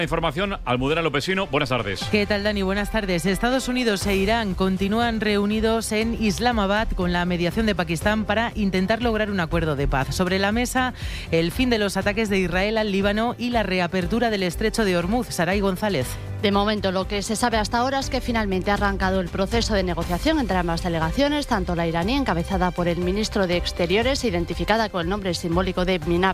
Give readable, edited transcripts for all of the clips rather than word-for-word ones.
Información, Almudena Lopesino, buenas tardes. ¿Qué tal, Dani? Buenas tardes. Estados Unidos e Irán continúan reunidos en Islamabad con la mediación de Pakistán para intentar lograr un acuerdo de paz. Sobre la mesa, el fin de los ataques de Israel al Líbano y la reapertura del estrecho de Hormuz. Saray González. De momento, lo que se sabe hasta ahora es que finalmente ha arrancado el proceso de negociación entre ambas delegaciones, tanto la iraní, encabezada por el ministro de Exteriores, identificada con el nombre simbólico de MINAP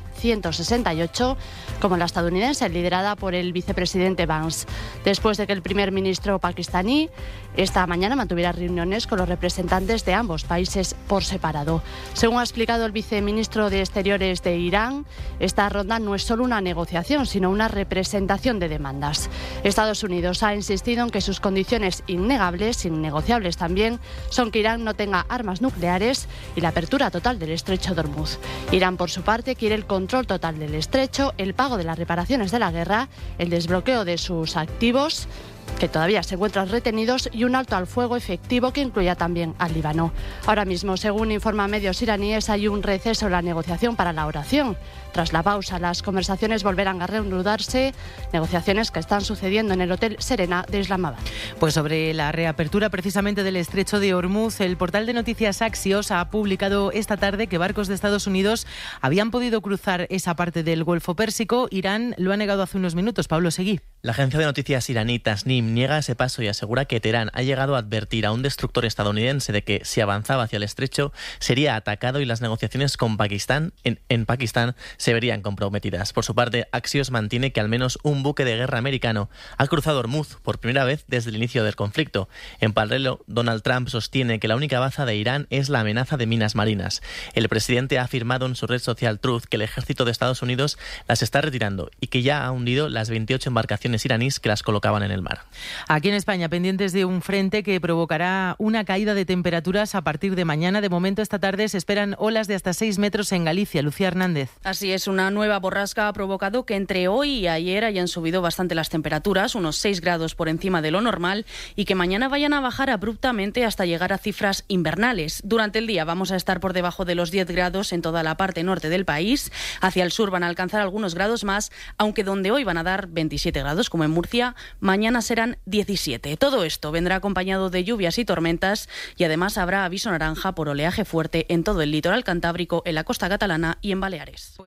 168, como la estadounidense, liderada por el vicepresidente Vance. Después de que el primer ministro pakistaní esta mañana mantuviera reuniones con los representantes de ambos países por separado. Según ha explicado el viceministro de Exteriores de Irán, esta ronda no es solo una negociación, sino una representación de demandas. Estados Unidos ha insistido en que sus condiciones innegables, innegociables también, son que Irán no tenga armas nucleares y la apertura total del estrecho de Hormuz. Irán, por su parte, quiere el control total del estrecho, el pago de las reparaciones de la guerra, el desbloqueo de sus activos, que todavía se encuentran retenidos, y un alto al fuego efectivo que incluya también al Líbano. Ahora mismo, según informan medios iraníes, hay un receso en la negociación para la oración. Tras la pausa, las conversaciones volverán a reanudarse, negociaciones que están sucediendo en el Hotel Serena de Islamabad. Pues sobre la reapertura precisamente del estrecho de Hormuz, el portal de noticias Axios ha publicado esta tarde que barcos de Estados Unidos habían podido cruzar esa parte del Golfo Pérsico. Irán lo ha negado hace unos minutos. Pablo Seguí. La agencia de noticias iraní Tasnim niega ese paso y asegura que Teherán ha llegado a advertir a un destructor estadounidense de que si avanzaba hacia el estrecho sería atacado y las negociaciones con Pakistán en Pakistán se verían comprometidas. Por su parte, Axios mantiene que al menos un buque de guerra americano ha cruzado Hormuz por primera vez desde el inicio del conflicto. En paralelo, Donald Trump sostiene que la única baza de Irán es la amenaza de minas marinas. El presidente ha afirmado en su red social Truth que el ejército de Estados Unidos las está retirando y que ya ha hundido las 28 embarcaciones iraníes que las colocaban en el mar. Aquí en España, pendientes de un frente que provocará una caída de temperaturas a partir de mañana. De momento, esta tarde se esperan olas de hasta 6 metros en Galicia. Lucía Hernández. Así es, una nueva borrasca ha provocado que entre hoy y ayer hayan subido bastante las temperaturas, unos 6 grados por encima de lo normal, y que mañana vayan a bajar abruptamente hasta llegar a cifras invernales. Durante el día vamos a estar por debajo de los 10 grados en toda la parte norte del país. Hacia el sur van a alcanzar algunos grados más, aunque donde hoy van a dar 27 grados, como en Murcia, mañana serán 17. Todo esto vendrá acompañado de lluvias y tormentas, y además habrá aviso naranja por oleaje fuerte en todo el litoral cantábrico, en la costa catalana y en Baleares.